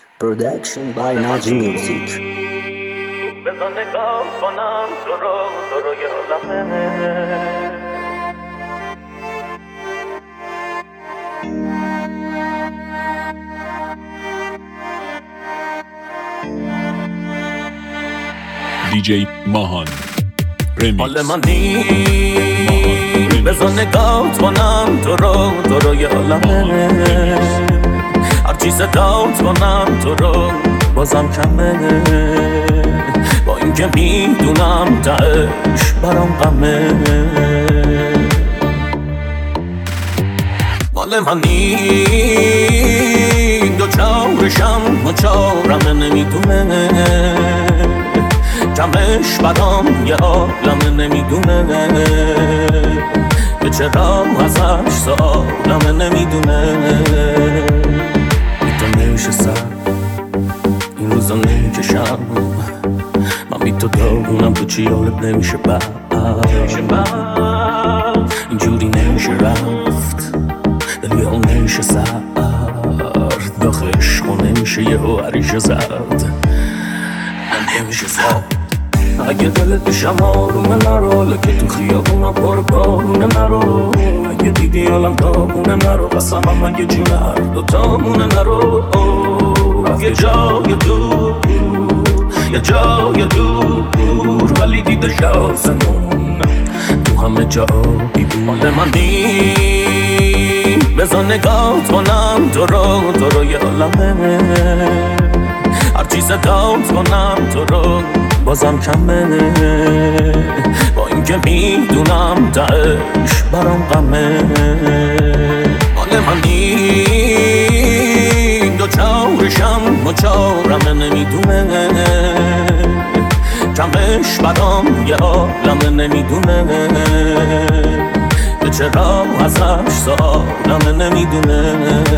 Production by Naji Music. بزن نگاه کنم تو رو یادمه DJ ماهان رمیکس. حال من بزن نگاه کنم تو رو یادمه هرچی صدات کنم تو رو بازم کمه با اینکه میدونم تهش برام غمه مال منی دو چارشم و چارم نمیدونه کمش برام یه عالم نمیدونه که چرا ازش سالم نمیدونه تو نمیشه سر این روزا نمیکشم من بی تو داغونم تو چی حالت نمیشه بعد اینجوری نمیشه رفت دلی ها نمیشه سرد داخل عشقا نمیشه یه ها عریشه زد نمیشه زد اگه دلت بشم آرومه نرو لکه تو خیابونا پر بارونه نرو اگه دیدی حالم داغونه نرو قسمم اگه جون هر دوتامونه نرو یه جای دور یه جای دور ولی دیده شازمون تو همه جا بیبون مال من بزن نگاه کنم تو رو یه عالمه هرچی صدات کنم تو رو بازم کمه با اینکه میدونم تهش برام غمه مال من دو چارشم و چارم نمیدونه کمش برام یه عالم نمیدونه که چرا ازش سالم نمیدونه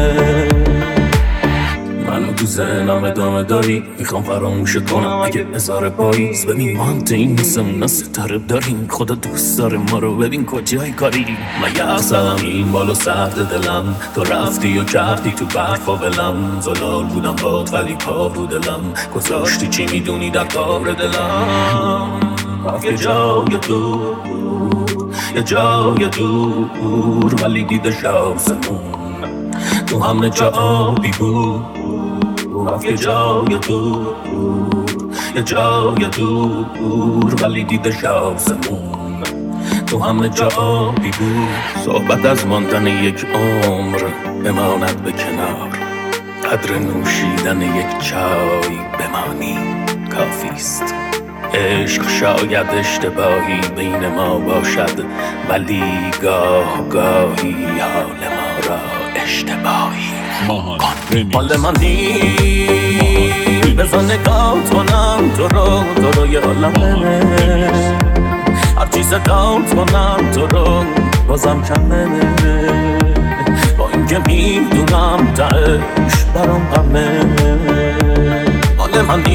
منو تو ذهنم ادامه داری میخوام فراموشت کنم اگه هزار پاییز ببین ما هم این نیستم ستاره داریم خدا دوست داره ما رو ببین کجای کاری من یخزم این بالا سرد دلم تو رفتی و کردی تو برفا بلم زلال بودم باد ولی پا رو دلم گذاشتی چی میدونی در کار دلم یه جای دور یه جای دور ولی دیده شازمون تو همه جا آبی بود یه جای دور یه جای دور ولی دیده شازمون تو همه جا آبی بود صحبت از ماندن یک عمر بماند به کنار قدر نوشیدن یک چای بمانی کافیست عشق شاید اشتباهی بین ما باشد ولی گاه گاهی حال ما را اشتباهی ماهان رمیکس. حال من بزن نگاه کنم تو رو یه عالمه هرچی صدات کنم تو رو بازم کمه با اینکه میدونم تهش برام غمه حال من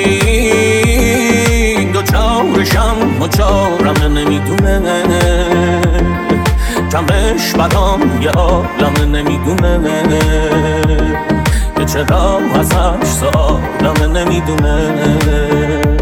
دو چارشم و چارم نمیدونه کمش برام یه عالم نمیدونه که چرا ازش سالم نمیدونه